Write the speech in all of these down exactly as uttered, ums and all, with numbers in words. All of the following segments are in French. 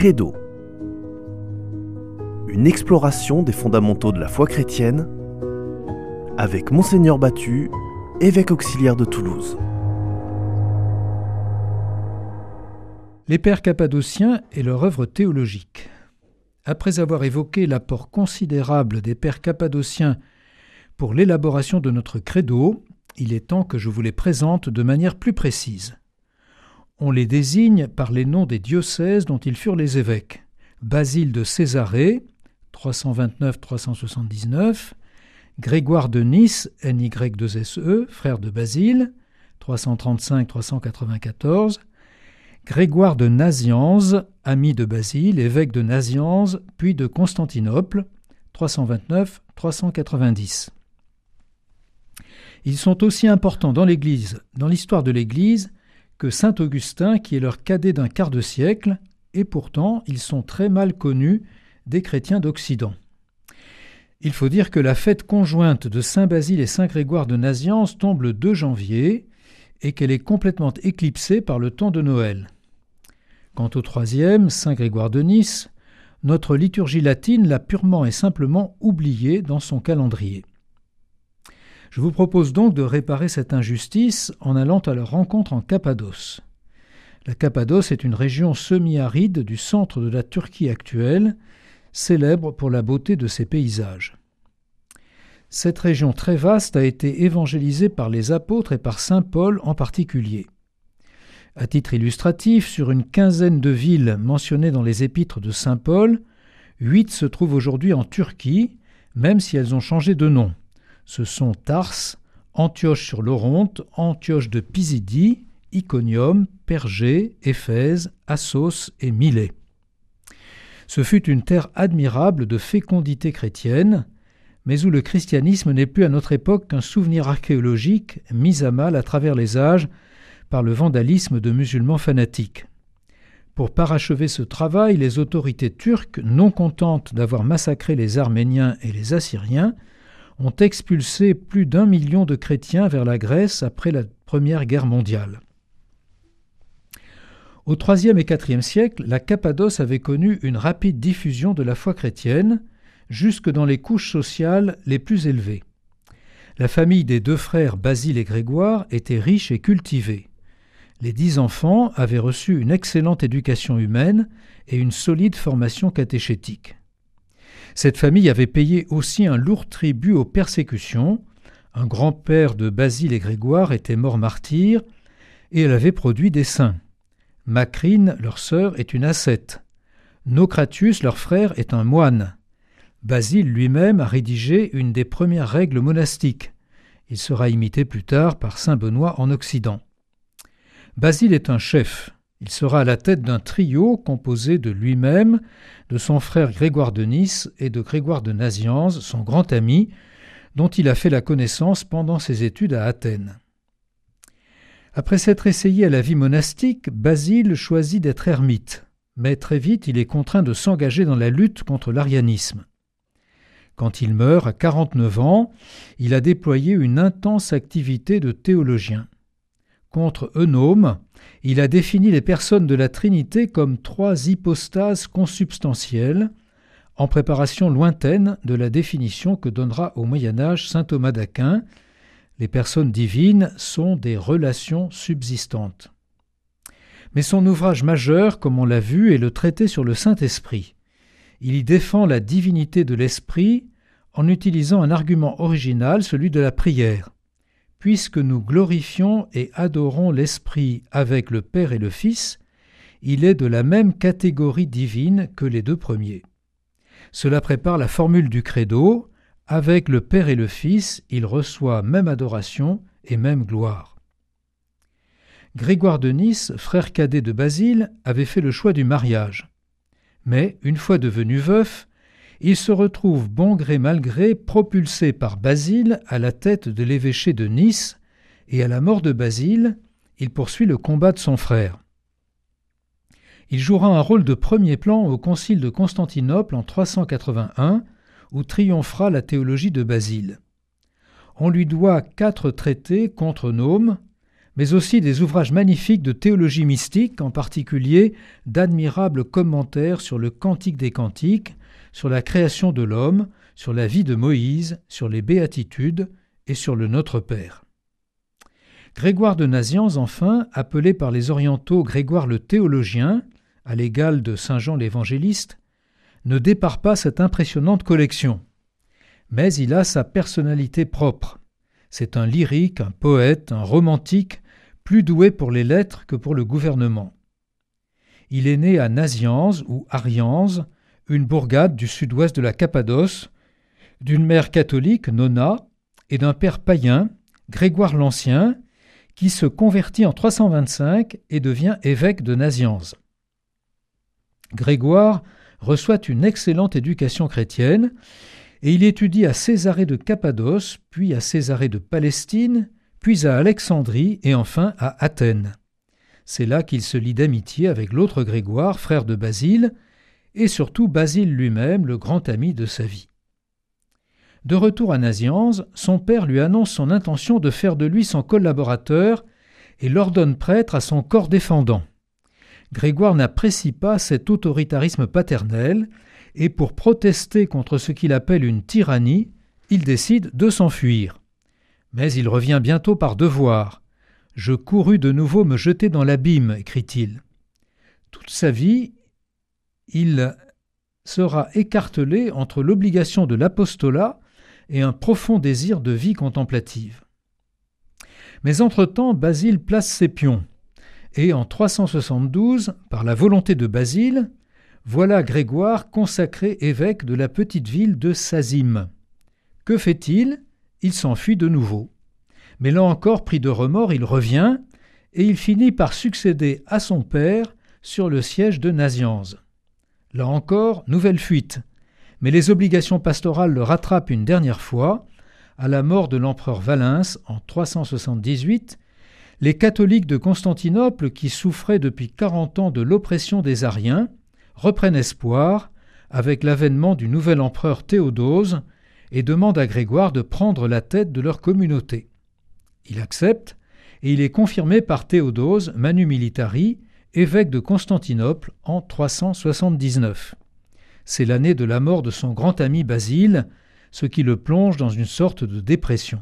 Credo. Une exploration des fondamentaux de la foi chrétienne avec Monseigneur Battu, évêque auxiliaire de Toulouse. Les pères cappadociens et leur œuvre théologique. Après avoir évoqué l'apport considérable des pères cappadociens pour l'élaboration de notre credo, il est temps que je vous les présente de manière plus précise. On les désigne par les noms des diocèses dont ils furent les évêques. Basile de Césarée, trois cent vingt-neuf à trois cent soixante-dix-neuf, Grégoire de Nice, N Y deux S E, frère de Basile, trois cent trente-cinq à trois cent quatre-vingt-quatorze, Grégoire de Nazianze, ami de Basile, évêque de Nazianze, puis de Constantinople, trois cent vingt-neuf à trois cent quatre-vingt-dix. Ils sont aussi importants dans l'Église, dans l'histoire de l'Église, que saint Augustin, qui est leur cadet d'un quart de siècle, et pourtant ils sont très mal connus des chrétiens d'Occident. Il faut dire que la fête conjointe de saint Basile et saint Grégoire de Nazianze tombe le deux janvier et qu'elle est complètement éclipsée par le temps de Noël. Quant au troisième, saint Grégoire de Nice, notre liturgie latine l'a purement et simplement oublié dans son calendrier. Je vous propose donc de réparer cette injustice en allant à leur rencontre en Cappadoce. La Cappadoce est une région semi-aride du centre de la Turquie actuelle, célèbre pour la beauté de ses paysages. Cette région très vaste a été évangélisée par les apôtres et par saint Paul en particulier. À titre illustratif, sur une quinzaine de villes mentionnées dans les épîtres de saint Paul, huit se trouvent aujourd'hui en Turquie, même si elles ont changé de nom. Ce sont Tars, Antioche-sur-l'Oronte, Antioche de Pisidie, Iconium, Pergée, Éphèse, Assos et Milet. Ce fut une terre admirable de fécondité chrétienne, mais où le christianisme n'est plus à notre époque qu'un souvenir archéologique mis à mal à travers les âges par le vandalisme de musulmans fanatiques. Pour parachever ce travail, les autorités turques, non contentes d'avoir massacré les Arméniens et les Assyriens, ont expulsé plus d'un million de chrétiens vers la Grèce après la Première Guerre mondiale. Au troisième et quatrième siècle, la Cappadoce avait connu une rapide diffusion de la foi chrétienne, jusque dans les couches sociales les plus élevées. La famille des deux frères Basile et Grégoire était riche et cultivée. Les dix enfants avaient reçu une excellente éducation humaine et une solide formation catéchétique. Cette famille avait payé aussi un lourd tribut aux persécutions. Un grand-père de Basile et Grégoire était mort martyr et elle avait produit des saints. Macrine, leur sœur, est une ascète. Nocratius, leur frère, est un moine. Basile lui-même a rédigé une des premières règles monastiques. Il sera imité plus tard par saint Benoît en Occident. Basile est un chef. Il sera à la tête d'un trio composé de lui-même, de son frère Grégoire de Nice et de Grégoire de Nazianze, son grand ami, dont il a fait la connaissance pendant ses études à Athènes. Après s'être essayé à la vie monastique, Basile choisit d'être ermite, mais très vite il est contraint de s'engager dans la lutte contre l'arianisme. Quand il meurt à quarante-neuf ans, il a déployé une intense activité de théologien. Contre Eunome, il a défini les personnes de la Trinité comme trois hypostases consubstantielles, en préparation lointaine de la définition que donnera au Moyen-Âge saint Thomas d'Aquin. Les personnes divines sont des relations subsistantes. Mais son ouvrage majeur, comme on l'a vu, est le traité sur le Saint-Esprit. Il y défend la divinité de l'Esprit en utilisant un argument original, celui de la prière. Puisque nous glorifions et adorons l'Esprit avec le Père et le Fils, il est de la même catégorie divine que les deux premiers. Cela prépare la formule du credo. Avec le Père et le Fils, il reçoit même adoration et même gloire. Grégoire de Nice, frère cadet de Basile, avait fait le choix du mariage. Mais, une fois devenu veuf, il se retrouve bon gré mal gré propulsé par Basile à la tête de l'évêché de Nice, et à la mort de Basile, il poursuit le combat de son frère. Il jouera un rôle de premier plan au concile de Constantinople en trois cent quatre-vingt-un, où triomphera la théologie de Basile. On lui doit quatre traités contre Eunome, mais aussi des ouvrages magnifiques de théologie mystique, en particulier d'admirables commentaires sur le Cantique des Cantiques, sur la création de l'homme, sur la vie de Moïse, sur les béatitudes et sur le Notre Père. Grégoire de Nazianze, enfin, appelé par les orientaux Grégoire le théologien, à l'égal de saint Jean l'évangéliste, ne départ pas cette impressionnante collection. Mais il a sa personnalité propre. C'est un lyrique, un poète, un romantique, plus doué pour les lettres que pour le gouvernement. Il est né à Nazianze ou Arianze, une bourgade du sud-ouest de la Cappadoce, d'une mère catholique, Nona, et d'un père païen, Grégoire l'Ancien, qui se convertit en trois cent vingt-cinq et devient évêque de Nazianze. Grégoire reçoit une excellente éducation chrétienne et il étudie à Césarée de Cappadoce, puis à Césarée de Palestine, puis à Alexandrie et enfin à Athènes. C'est là qu'il se lie d'amitié avec l'autre Grégoire, frère de Basile, et surtout Basile lui-même, le grand ami de sa vie. De retour à Nazianze, son père lui annonce son intention de faire de lui son collaborateur et l'ordonne prêtre à son corps défendant. Grégoire n'apprécie pas cet autoritarisme paternel et pour protester contre ce qu'il appelle une tyrannie, il décide de s'enfuir. Mais il revient bientôt par devoir. « Je courus de nouveau me jeter dans l'abîme », écrit-il. Toute sa vie, il sera écartelé entre l'obligation de l'apostolat et un profond désir de vie contemplative. Mais entre-temps, Basile place ses pions, et en trois cent soixante-douze, par la volonté de Basile, voilà Grégoire consacré évêque de la petite ville de Sazime. Que fait-il ? Il s'enfuit de nouveau. Mais là encore, pris de remords, il revient, et il finit par succéder à son père sur le siège de Nazianze. Là encore, nouvelle fuite. Mais les obligations pastorales le rattrapent une dernière fois. À la mort de l'empereur Valens en trois cent soixante-dix-huit, les catholiques de Constantinople, qui souffraient depuis quarante ans de l'oppression des Ariens, reprennent espoir avec l'avènement du nouvel empereur Théodose et demandent à Grégoire de prendre la tête de leur communauté. Il accepte et il est confirmé par Théodose Manu Militari, évêque de Constantinople en trois cent soixante-dix-neuf. C'est l'année de la mort de son grand ami Basile, ce qui le plonge dans une sorte de dépression.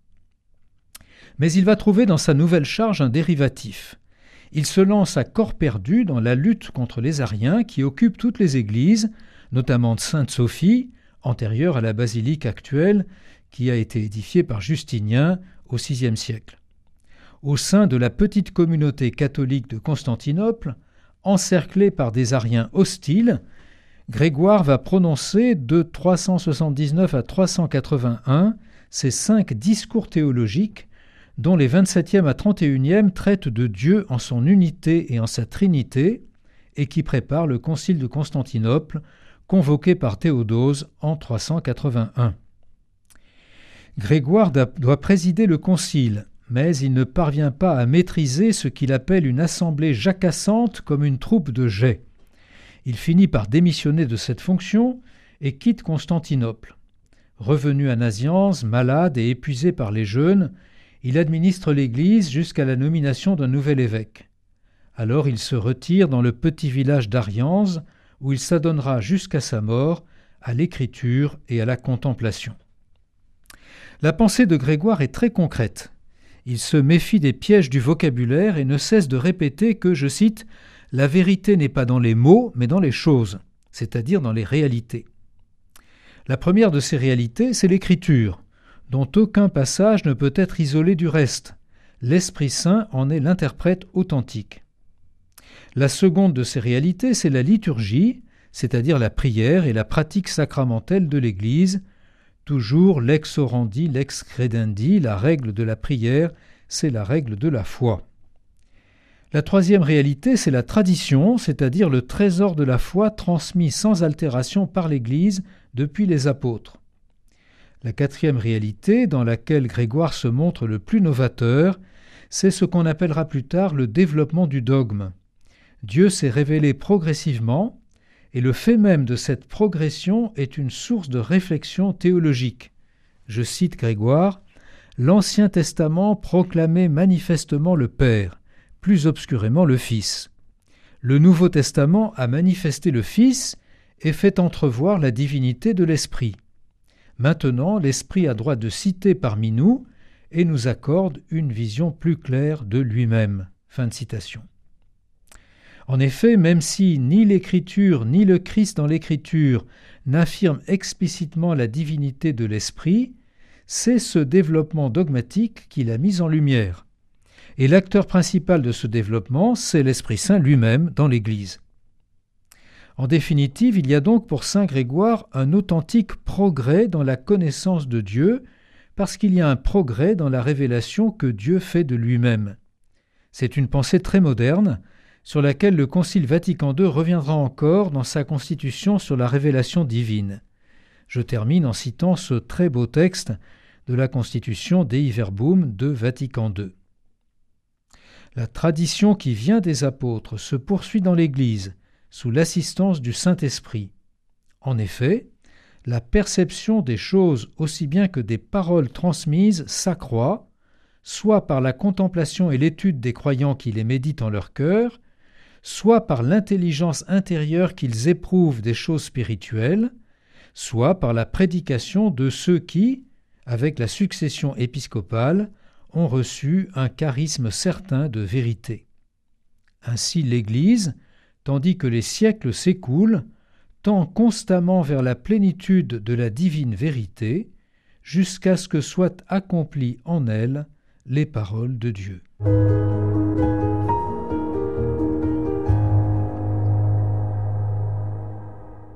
Mais il va trouver dans sa nouvelle charge un dérivatif. Il se lance à corps perdu dans la lutte contre les Ariens qui occupent toutes les églises, notamment de Sainte-Sophie, antérieure à la basilique actuelle, qui a été édifiée par Justinien au sixième siècle. Au sein de la petite communauté catholique de Constantinople, encerclée par des Ariens hostiles, Grégoire va prononcer de trois cent soixante-dix-neuf à trois cent quatre-vingt-un ses cinq discours théologiques, dont les vingt-septième à trente et unième traitent de Dieu en son unité et en sa trinité, et qui préparent le concile de Constantinople, convoqué par Théodose en trois cent quatre-vingt-un. Grégoire doit présider le concile, mais il ne parvient pas à maîtriser ce qu'il appelle une assemblée jacassante comme une troupe de geais. Il finit par démissionner de cette fonction et quitte Constantinople. Revenu à Nazianze, malade et épuisé par les jeûnes, il administre l'Église jusqu'à la nomination d'un nouvel évêque. Alors il se retire dans le petit village d'Arianze, où il s'adonnera jusqu'à sa mort à l'écriture et à la contemplation. La pensée de Grégoire est très concrète. Il se méfie des pièges du vocabulaire et ne cesse de répéter que, je cite, « La vérité n'est pas dans les mots, mais dans les choses », c'est-à-dire dans les réalités. La première de ces réalités, c'est l'écriture, dont aucun passage ne peut être isolé du reste. L'Esprit Saint en est l'interprète authentique. La seconde de ces réalités, c'est la liturgie, c'est-à-dire la prière et la pratique sacramentelle de l'Église. Toujours lex orandi, lex credendi, la règle de la prière, c'est la règle de la foi. La troisième réalité, c'est la tradition, c'est-à-dire le trésor de la foi transmis sans altération par l'Église depuis les apôtres. La quatrième réalité, dans laquelle Grégoire se montre le plus novateur, c'est ce qu'on appellera plus tard le développement du dogme. Dieu s'est révélé progressivement, et le fait même de cette progression est une source de réflexion théologique. Je cite Grégoire, l'Ancien Testament proclamait manifestement le Père, plus obscurément le Fils. Le Nouveau Testament a manifesté le Fils et fait entrevoir la divinité de l'Esprit. Maintenant, l'Esprit a droit de citer parmi nous et nous accorde une vision plus claire de lui-même. Fin de citation. En effet, même si ni l'Écriture ni le Christ dans l'Écriture n'affirment explicitement la divinité de l'Esprit, c'est ce développement dogmatique qui l'a mis en lumière. Et l'acteur principal de ce développement, c'est l'Esprit Saint lui-même dans l'Église. En définitive, il y a donc pour saint Grégoire un authentique progrès dans la connaissance de Dieu, parce qu'il y a un progrès dans la révélation que Dieu fait de lui-même. C'est une pensée très moderne, sur laquelle le Concile Vatican deux reviendra encore dans sa constitution sur la révélation divine. Je termine en citant ce très beau texte de la Constitution Dei Verbum de Vatican deux. La tradition qui vient des apôtres se poursuit dans l'Église, sous l'assistance du Saint-Esprit. En effet, la perception des choses aussi bien que des paroles transmises s'accroît, soit par la contemplation et l'étude des croyants qui les méditent en leur cœur, soit par l'intelligence intérieure qu'ils éprouvent des choses spirituelles, soit par la prédication de ceux qui, avec la succession épiscopale, ont reçu un charisme certain de vérité. Ainsi l'Église, tandis que les siècles s'écoulent, tend constamment vers la plénitude de la divine vérité, jusqu'à ce que soient accomplies en elle les paroles de Dieu.